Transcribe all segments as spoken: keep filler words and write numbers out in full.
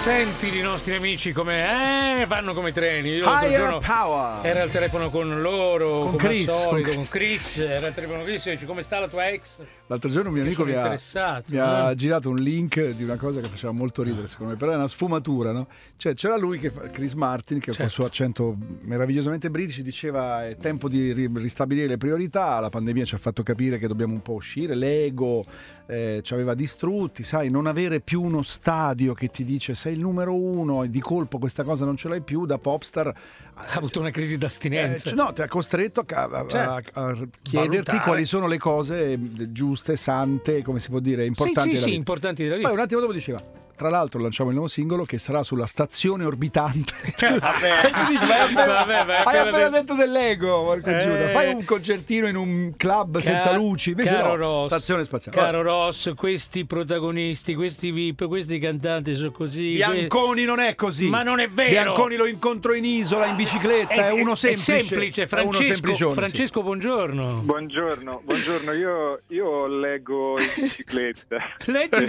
Senti i nostri amici come eh, vanno come treni. Io l'altro Higher giorno power. era al telefono con loro, Con come Chris, al solito, con con Chris. Era al telefono con Chris e dice: come sta la tua ex? L'altro giorno un mio Che amico sono mi ha, interessato, mi ha eh? girato un link di una cosa che faceva molto ridere secondo me, però è una sfumatura, no? Cioè c'era lui, che fa, Chris Martin, che Certo. col suo accento meravigliosamente british diceva: è tempo di ri- ristabilire le priorità, la pandemia ci ha fatto capire che dobbiamo un po' uscire, l'ego eh, ci aveva distrutti, sai, non avere più uno stadio che ti dice sei il numero uno e di colpo questa cosa non ce l'hai più. Da popstar Ha avuto una crisi d'astinenza. Eh, no, ti ha costretto a, a- Certo. a chiederti Valutare. quali sono le cose giuste, sante, come si può dire, importanti sì, sì, della sì, vita. importanti della vita. Poi un attimo dopo diceva: tra l'altro lanciamo il nuovo singolo che sarà sulla stazione orbitante. Vabbè. E tu dici: ma hai appena, Vabbè, ma hai hai appena appena detto- detto dell'ego, porco Eh. Giuda. Fai un concertino in un club Ca- senza luci. Invece caro no, Ross, stazione spaziale. Caro Ross, questi protagonisti, questi V I P, questi cantanti sono così. Bianconi non è così. Ma non è vero. Bianconi lo incontro in isola in bicicletta, è, uno semplice. È semplice. è uno Francesco, semplicione, sì. Francesco, buongiorno. Buongiorno, buongiorno. Io, io leggo in bicicletta. Leggi,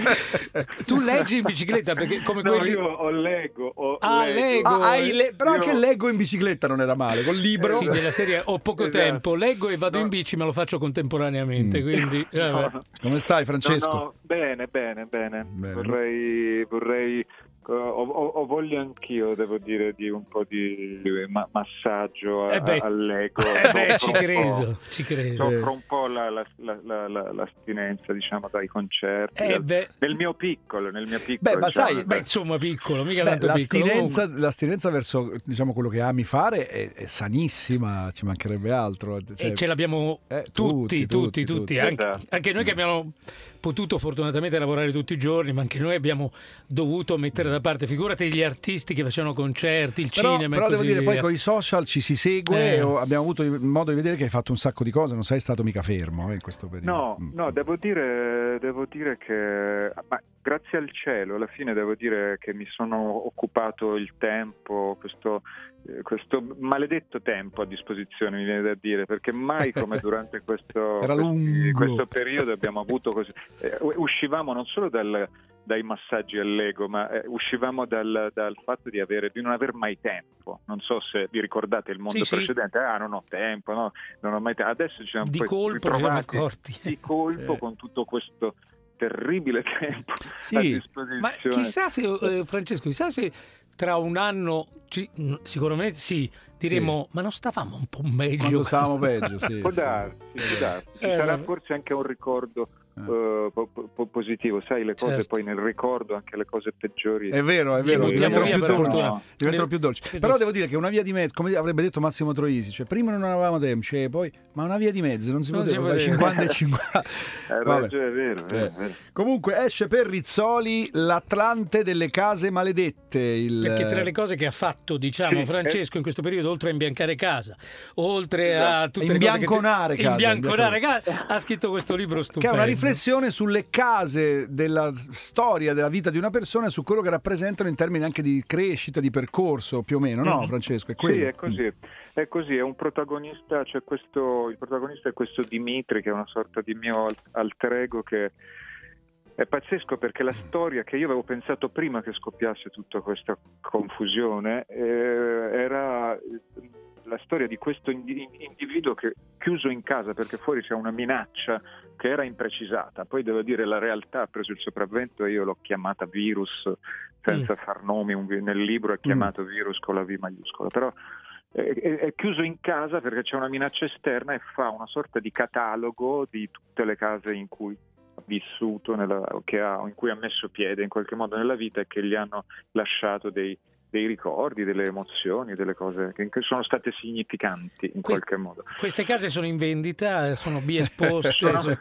tu leggi in bicicletta perché come No, quelli. io ho leggo. Ho Ah, leggo. leggo. Ah, hai le- però Io- anche leggo in bicicletta non era male, col libro. Sì, della serie ho poco Esatto. tempo, leggo e vado No. in bici, ma lo faccio contemporaneamente. Mm. Quindi, eh, No, vabbè. no. Come stai, Francesco? No, no, bene, bene, bene. Bene. Vorrei, vorrei ho, ho- ho voglia anch'io, devo dire, di un po' di ma- massaggio a- Eh beh. all'ego. Eh beh, Soffro ci un po'. credo, ci credo. Soffro un po' la, la- la- la- la- l'astinenza, diciamo, dai concerti. Eh dal- beh. nel mio piccolo, nel mio piccolo. Beh, ma diciamo, sai, nel- Beh, insomma, piccolo, mica Beh, tanto piccolo. l'astinenza, Comunque. l'astinenza verso, diciamo, quello che ami fare è, è sanissima, ci mancherebbe altro. Cioè, E ce l'abbiamo eh, tutti, tutti, tutti, tutti, tutti. tutti. Anche, Esatto. anche noi che abbiamo potuto fortunatamente lavorare tutti i giorni, ma anche noi abbiamo dovuto mettere da parte, figurati gli artisti che facevano concerti, il Però, cinema però e devo così dire, poi via. con i social ci si segue Eh. e ho- abbiamo avuto il modo di vedere che hai fatto un sacco di cose, non sei stato mica fermo eh, in questo periodo. No, Mm. no, devo dire, devo dire che ma grazie al cielo, alla fine devo dire che mi sono occupato il tempo, questo, eh, questo maledetto tempo a disposizione, mi viene da dire, perché mai come durante questo, Era questi- lungo. questo periodo abbiamo avuto così. eh, uscivamo non solo dal dai massaggi all'ego, ma eh, uscivamo dal, dal fatto di, avere, di non aver mai tempo. Non so se vi ricordate il mondo Sì, sì. precedente, ah non ho tempo, no, non ho mai tempo. Adesso ci siamo Di poi colpo ci siamo ritrovati accorti. di colpo Eh. con tutto questo terribile tempo Sì. a disposizione. Ma chissà se, eh, Francesco, chissà se tra un anno, ci- mm, sicuramente sì, diremo, ma non stavamo un po' meglio? Quando stavamo peggio, sì. Può sì. darsi, può darsi. Ci Eh, sarà vabbè. forse anche un ricordo Eh. eh, po- po- positivo, sai, le cose Certo. poi nel ricordo, anche le cose peggiori. È vero, è Li vero, buttiamo diventano via più per dolci. fortuna. Diventano più dolci. Più Però dolci. devo dire che una via di mezzo, come avrebbe detto Massimo Troisi, cioè prima non avevamo tempo, cioè, poi, ma una via di mezzo non si Non poteva, si fare poteva. cinquanta e cinquanta. Eh, Vabbè. ragione, è vero, è vero, Eh. è vero. Comunque esce per Rizzoli l'Atlante delle case maledette. Il... Perché tra le cose che ha fatto, diciamo, Sì, Francesco in questo periodo, oltre a imbiancare casa, oltre a Esatto. tutte le cose che Imbianconare ti- casa, imbianconare casa, ha scritto questo libro che stupendo. è una riflessione sulle case della storia della vita di una persona, su quello che rappresentano in termini anche di crescita, di percorso, più o meno, no, Mhm. Francesco? È quello. Sì, è così, è così, è un protagonista, c'è questo, il protagonista è questo Dimitri, che è una sorta di mio al- alter ego, che è pazzesco perché la storia che io avevo pensato prima che scoppiasse tutta questa confusione eh, era la storia di questo indi- individuo che chiuso in casa perché fuori c'è una minaccia che era imprecisata, poi devo dire la realtà ha preso il sopravvento e io l'ho chiamata virus senza Mm. far nomi, un vi- nel libro è chiamato virus con la V maiuscola, però è, è- è chiuso in casa perché c'è una minaccia esterna e fa una sorta di catalogo di tutte le case in cui ha vissuto, nella, che ha, in cui ha messo piede in qualche modo nella vita e che gli hanno lasciato dei, dei ricordi, delle emozioni, delle cose che che sono state significanti in Quest- qualche modo. Queste case sono in vendita, sono bi esposte. Sono- sono-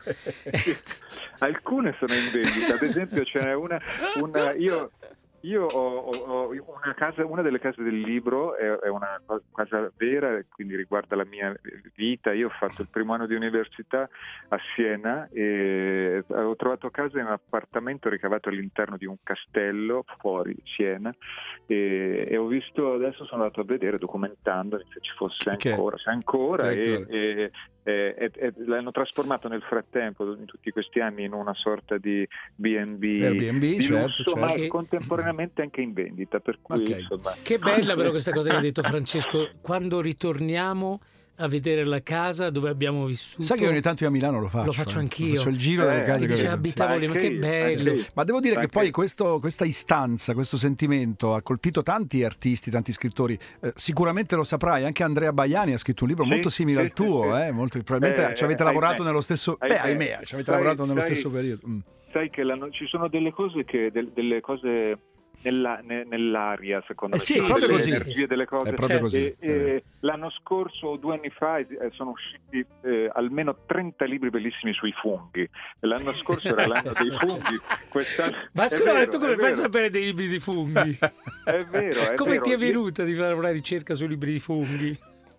Alcune sono in vendita, ad esempio ce n'è una, una io, io ho, ho- ho una casa, una delle case del libro è, è una casa vera, quindi riguarda la mia vita. Io ho fatto il primo anno di università a Siena e ho trovato casa in un appartamento ricavato all'interno di un castello fuori Siena e, e ho visto, adesso sono andato a vedere documentandomi se ci fosse Che- ancora, c'è ancora c'è e, ancora. e- e- e- e l'hanno trasformato nel frattempo in tutti questi anni in una sorta di B and B Airbnb, di certo, lusso, ma certo. contemporaneamente ultimamente anche in vendita, per cui Okay. insomma... Che bella però questa cosa che ha detto Francesco, quando ritorniamo a vedere la casa dove abbiamo vissuto. Sai che ogni tanto io a Milano lo faccio. Lo faccio eh. anch'io. Faccio il giro Eh, delle case. Mi che dice vedo. abitavo lì, ma Anche che io, bello. anche io. Ma devo dire che Anche- poi questo, questa istanza, questo sentimento ha colpito tanti artisti, tanti scrittori. Eh, sicuramente lo saprai, anche Andrea Baiani ha scritto un libro Sì, molto simile sì, al tuo. sì, sì. Eh, molto- probabilmente Eh, ci avete eh, lavorato ahimè. nello stesso... Ahimè. Beh, ahimè, ci avete Sai- lavorato nello sai- stesso periodo. Mm. Sai che l'anno- ci sono delle cose che del- delle cose nella- ne- nell'aria, secondo Eh me, sì, ci è sono proprio delle così. energie delle cose. È proprio Certo. così. E- e l'anno scorso o due anni fa eh, sono usciti eh, almeno trenta libri bellissimi sui funghi. L'anno scorso era l'anno dei funghi. Quest'anno... Ma è scusa, vero, ma tu come è fai a vero, sapere dei libri di funghi? È vero, è Come vero. ti è Io- venuta di fare una ricerca sui libri di funghi?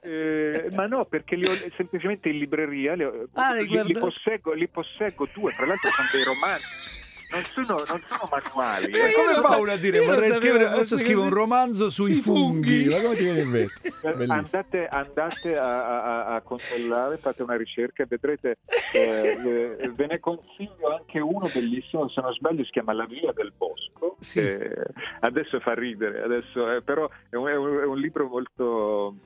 Eh, ma no, perché li ho semplicemente in libreria, li, ho- Ah, li, li guarda- li posseggo, li posseggo due, tra l'altro sono dei romanzi, non sono, non sono manuali. Eh, Ma eh. come io lo fa sa- uno a dire io lo vorrei sapevo scrivere, fosse adesso scrivo un così. romanzo sui Sui funghi. funghi. Ma come ti viene in mente? Eh, Bellissimo. Andate, andate a, a, a controllare, fate una ricerca e vedrete, eh, eh, ve ne consiglio anche uno bellissimo, se non sbaglio si chiama La Via del Bosco. Sì. Eh, adesso fa ridere, adesso, eh, però è un, è un- è un libro molto,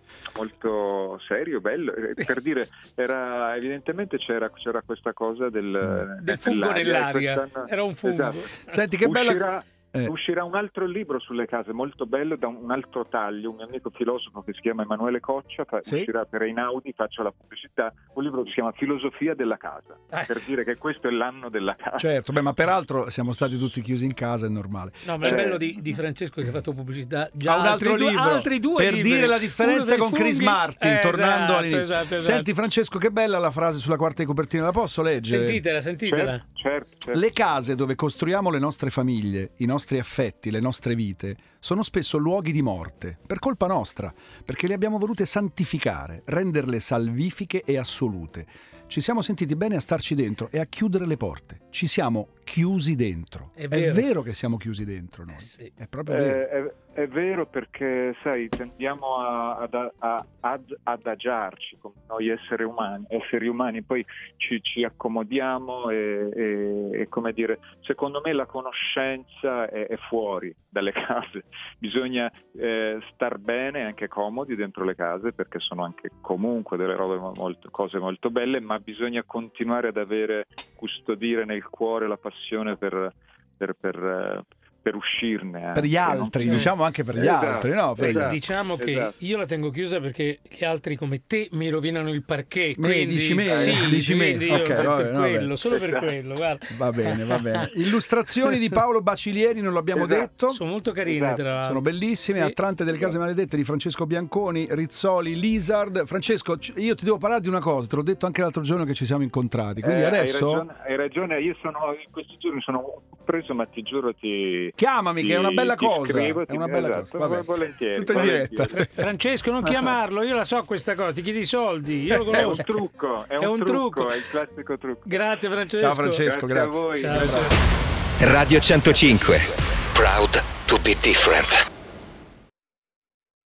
molto serio, bello, eh, per dire, era, evidentemente c'era, c'era questa cosa del, Del fungo nell'aria. quest'anno- Era un fungo. Esatto. Senti che bella... Uscirà, Eh. uscirà un altro libro sulle case molto bello da un, un altro taglio, un mio amico filosofo che si chiama Emanuele Coccia, fa, Sì. uscirà per Einaudi, faccio la pubblicità, un libro che si chiama Filosofia della casa, Eh. per dire che questo è l'anno della casa. Certo, beh, ma peraltro siamo stati tutti chiusi in casa, è normale. No, ma il Eh. bello di, di Francesco che ha fatto pubblicità già Ha un altro altri due, libro altri due per libri. dire la Uno differenza dei con Chris funghi. Martin, Eh, tornando esatto, all'inizio. esatto, esatto. Senti Francesco, che bella la frase sulla quarta di copertina, la posso leggere? Sentitela, sentitela. Certo, certo, certo. Le case dove costruiamo le nostre famiglie, i nostri affetti, le nostre vite, sono spesso luoghi di morte, per colpa nostra, perché le abbiamo volute santificare, renderle salvifiche e assolute. Ci siamo sentiti bene a starci dentro e a chiudere le porte. Ci siamo chiusi dentro. È vero. che siamo chiusi dentro noi. Eh sì. È proprio vero. Eh, è, è vero perché, sai, tendiamo a- ad, a- ad adagiarci come noi esseri umani, esseri umani poi ci, ci accomodiamo e, e- e, come dire, secondo me la conoscenza è, è fuori dalle case. Bisogna eh, star bene, anche comodi dentro le case, perché sono anche comunque delle robe molto, cose molto belle, ma bisogna continuare ad avere, custodire nel cuore la passione per, per, per, eh, per uscirne. Per gli anche, no? altri, Sì. diciamo anche per gli Esatto, altri, no? Per gli esatto. altri. Diciamo che esatto. io la tengo chiusa perché gli altri come te mi rovinano il parquet. Me, Quindi, dici me, sì, dici me. quindi io Ok, per, va per bene, va quello, bene. solo per Esatto. quello, guarda. Va bene, va bene. Illustrazioni di Paolo Bacilieri, non l'abbiamo Esatto. detto. Sono molto carine, Esatto. tra l'altro. Sono bellissime. Sì. Attrante delle case maledette di Francesco Bianconi, Rizzoli, Lizard. Francesco, c- io ti devo parlare di una cosa, te l'ho detto anche l'altro giorno che ci siamo incontrati. Quindi Eh, adesso hai ragione, hai ragione, io sono in questi giorni sono preso, ma ti giuro ti chiamami, ti- che è una bella ti cosa. scrivo, è ti- una bella esatto, cosa. Vabbè. volentieri, Tutto in volentieri. diretta. Francesco, non chiamarlo, io la so questa cosa, ti chiedi i soldi, io lo È un conosco. trucco, è un, È un trucco. trucco, è il classico trucco. Grazie Francesco. Ciao Francesco, Grazie a grazie. voi. Ciao. Radio centocinque. Proud to be different.